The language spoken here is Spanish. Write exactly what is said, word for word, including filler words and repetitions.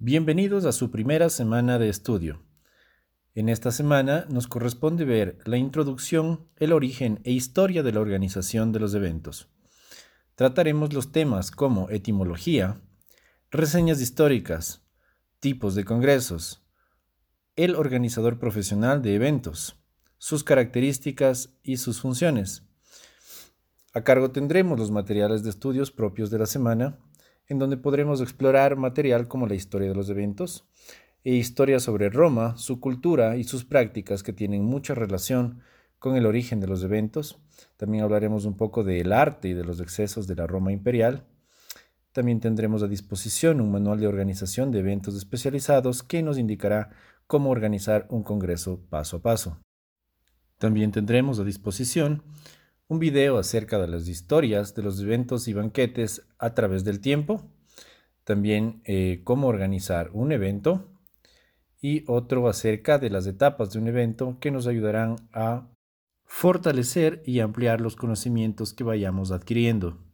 Bienvenidos a su primera semana de estudio. En esta semana nos corresponde ver la introducción, el origen e historia de la organización de los eventos. Trataremos los temas como etimología, reseñas históricas, tipos de congresos, el organizador profesional de eventos, sus características y sus funciones. A cargo tendremos los materiales de estudios propios de la semana, en donde podremos explorar material como la historia de los eventos e historia sobre Roma, su cultura y sus prácticas que tienen mucha relación con el origen de los eventos. También hablaremos un poco del arte y de los excesos de la Roma imperial. También tendremos a disposición un manual de organización de eventos especializados que nos indicará cómo organizar un congreso paso a paso. También tendremos a disposición un video acerca de las historias de los eventos y banquetes a través del tiempo, también eh, cómo organizar un evento y otro acerca de las etapas de un evento que nos ayudarán a fortalecer y ampliar los conocimientos que vayamos adquiriendo.